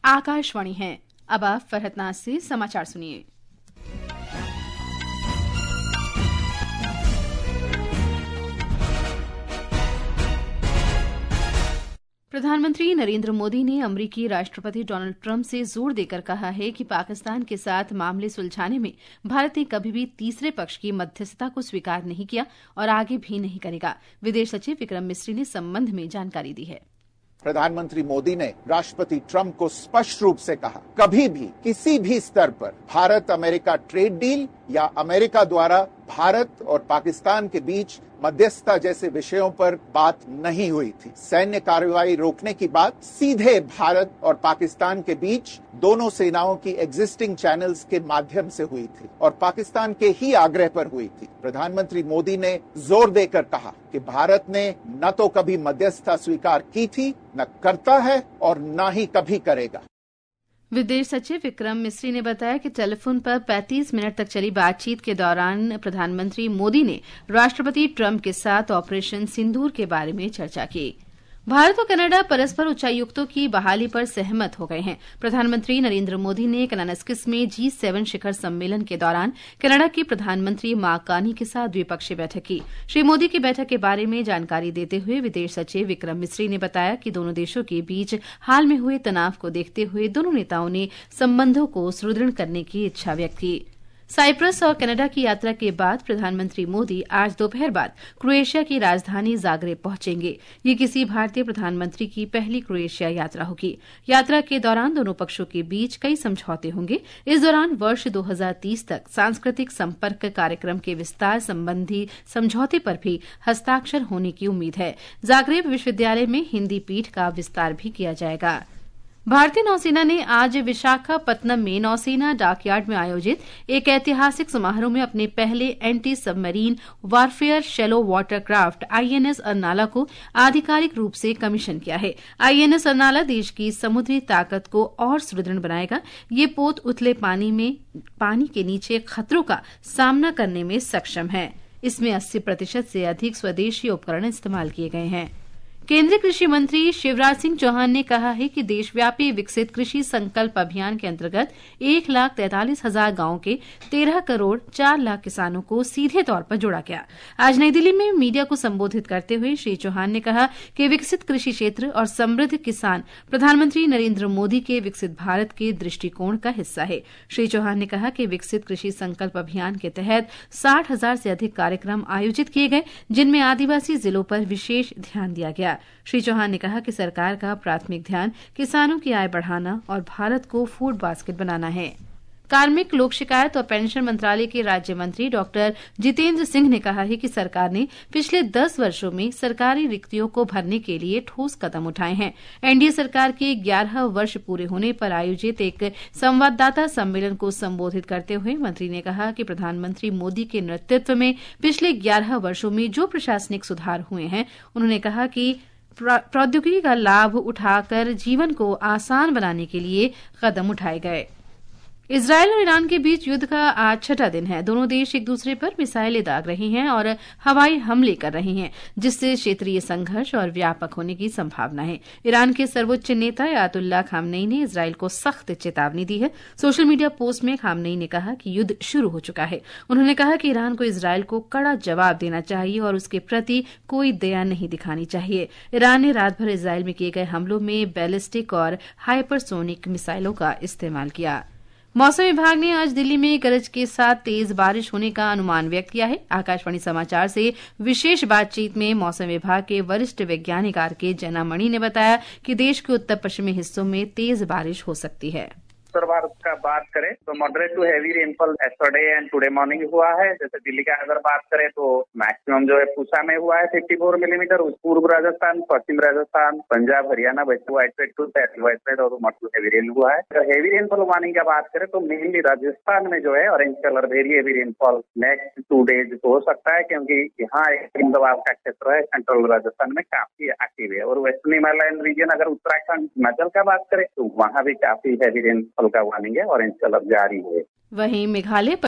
आकाशवाणी है। अब आप फरहत से समाचार सुनिए। प्रधानमंत्री नरेंद्र मोदी ने अमेरिकी राष्ट्रपति डोनाल्ड ट्रंप से जोर देकर कहा है कि पाकिस्तान के साथ मामले सुलझाने में भारत ने कभी भी तीसरे पक्ष की मध्यस्थता को स्वीकार नहीं किया और आगे भी नहीं करेगा। विदेश सचिव विक्रम मिस्री ने इस संबंध में जानकारी दी है। प्रधानमंत्री मोदी ने राष्ट्रपति ट्रंप को स्पष्ट रूप से कहा, कभी भी किसी भी स्तर पर भारत अमेरिका ट्रेड डील या अमेरिका द्वारा भारत और पाकिस्तान के बीच मध्यस्थता जैसे विषयों पर बात नहीं हुई थी। सैन्य कार्रवाई रोकने की बात सीधे भारत और पाकिस्तान के बीच दोनों सेनाओं की एग्जिस्टिंग चैनल्स के माध्यम से हुई थी और पाकिस्तान के ही आग्रह पर हुई थी। प्रधानमंत्री मोदी ने जोर देकर कहा कि भारत ने न तो कभी मध्यस्थता स्वीकार की थी, न करता है और न ही कभी करेगा। विदेश सचिव विक्रम मिस्री ने बताया कि टेलीफोन पर 35 मिनट तक चली बातचीत के दौरान प्रधानमंत्री मोदी ने राष्ट्रपति ट्रंप के साथ ऑपरेशन सिंदूर के बारे में चर्चा की। भारत और कनाडा परस्पर उच्चायुक्तों की बहाली पर सहमत हो गए हैं। प्रधानमंत्री नरेंद्र मोदी ने कनास्किस में G7 शिखर सम्मेलन के दौरान कनाडा के प्रधानमंत्री मार्क कार्नी के साथ द्विपक्षीय बैठक की। श्री मोदी की बैठक के बारे में जानकारी देते हुए विदेश सचिव विक्रम मिस्री ने बताया कि दोनों देशों के बीच हाल में हुए तनाव को देखते हुए दोनों नेताओं ने संबंधों को सुदृढ़ करने की इच्छा व्यक्त की। साइप्रस और कनाडा की यात्रा के बाद प्रधानमंत्री मोदी आज दोपहर बाद क्रोएशिया की राजधानी जाग्रेब पहुंचेंगे। ये किसी भारतीय प्रधानमंत्री की पहली क्रोएशिया यात्रा होगी। यात्रा के दौरान दोनों पक्षों के बीच कई समझौते होंगे। इस दौरान वर्ष 2030 तक सांस्कृतिक संपर्क कार्यक्रम के विस्तार संबंधी समझौते पर भी हस्ताक्षर होने की उम्मीद है। जाग्रेब विश्वविद्यालय में हिंदी पीठ का विस्तार भी किया जाएगा। भारतीय नौसेना ने आज विशाखापत्तनम में नौसेना डॉकयार्ड में आयोजित एक ऐतिहासिक समारोह में अपने पहले anti submarine warfare shallow watercraft INS Arnala को आधिकारिक रूप से कमीशन किया है। INS अरनाला देश की समुद्री ताकत को और सुदृढ़ बनाएगा। ये पोत उथले पानी के नीचे खतरों का सामना करने में सक्षम है। इसमें 80% से अधिक स्वदेशी उपकरण इस्तेमाल किए गए हैं। केंद्रीय कृषि मंत्री शिवराज सिंह चौहान ने कहा है कि देशव्यापी विकसित कृषि संकल्प अभियान के अंतर्गत 1,43,000 गांवों के 13 करोड़ 4 लाख किसानों को सीधे तौर पर जोड़ा गया। आज नई दिल्ली में मीडिया को संबोधित करते हुए श्री चौहान ने कहा कि विकसित कृषि क्षेत्र और समृद्ध किसान प्रधानमंत्री नरेंद्र मोदी के विकसित भारत के दृष्टिकोण का हिस्सा है। श्री चौहान ने कहा कि विकसित कृषि संकल्प अभियान के तहत 60,000 से अधिक कार्यक्रम आयोजित किए गए, जिनमें आदिवासी जिलों पर विशेष ध्यान दिया गया। श्री चौहान ने कहा कि सरकार का प्राथमिक ध्यान किसानों की आय बढ़ाना और भारत को फूड बास्केट बनाना है। कार्मिक, लोक शिकायत और पेंशन मंत्रालय के राज्य मंत्री डॉक्टर जितेंद्र सिंह ने कहा है कि सरकार ने पिछले 10 वर्षों में सरकारी रिक्तियों को भरने के लिए ठोस कदम उठाए हैं। एनडीए सरकार के 11 वर्ष पूरे होने पर आयोजित एक संवाददाता सम्मेलन को संबोधित करते हुए मंत्री ने कहा कि प्रधानमंत्री मोदी के नेतृत्व में पिछले 11 वर्षों में जो प्रशासनिक सुधार हुए हैं, उन्होंने कहा कि प्रौद्योगिकी का लाभ उठाकर जीवन को आसान बनाने के लिए कदम उठाए गए। इजरायल और ईरान के बीच युद्ध का आज 6वां दिन है। दोनों देश एक दूसरे पर मिसाइलें दाग रहे हैं और हवाई हमले कर रहे हैं, जिससे क्षेत्रीय संघर्ष और व्यापक होने की संभावना है। ईरान के सर्वोच्च नेता आयतुल्लाह खामनेई ने इजरायल को सख्त चेतावनी दी है। सोशल मीडिया पोस्ट में खामनेई ने कहा कि युद्ध शुरू हो चुका है। उन्होंने कहा कि ईरान को इजरायल को कड़ा जवाब देना चाहिए और उसके प्रति कोई दया नहीं दिखानी चाहिए। ईरान ने रात भर इजरायल में किए गए हमलों में बैलिस्टिक और हाइपरसोनिक मिसाइलों का इस्तेमाल किया। मौसम विभाग ने आज दिल्ली में गरज के साथ तेज बारिश होने का अनुमान व्यक्त किया है। आकाशवाणी समाचार से विशेष बातचीत में मौसम विभाग के वरिष्ठ वैज्ञानिक RK जैनामणि ने बताया कि देश के उत्तर पश्चिमी हिस्सों में तेज बारिश हो सकती है। उत्तर भारत का बात करें तो moderate to heavy rainfall yesterday and today morning हुआ है। जैसे दिल्ली का अगर बात करें तो मैक्सिमम जो है पूसा में हुआ है 54 मिलीमीटर। पूर्व राजस्थान, पश्चिम Rajasthan, Punjab, Haryana, west wide to और मॉडरेट हैवी रेन हुआ है। तो हैवी रेनफॉल वार्निंग का बात करें तो मेनली राजस्थान में जो है orange colour very heavy rainfall next 2 days हो सकता है, क्योंकि यहाँ एक दबाव का क्षेत्र है सेंट्रल राजस्थान में काफी एक्टिव है। और वेस्टर्न हिमालयन रीजन अगर उत्तराखंड, हिमाचल का बात करें तो वहाँ भी काफी हैवी रेनफॉल का वार्निंग है, ऑरेंज कलर जारी है। वहीं मेघालय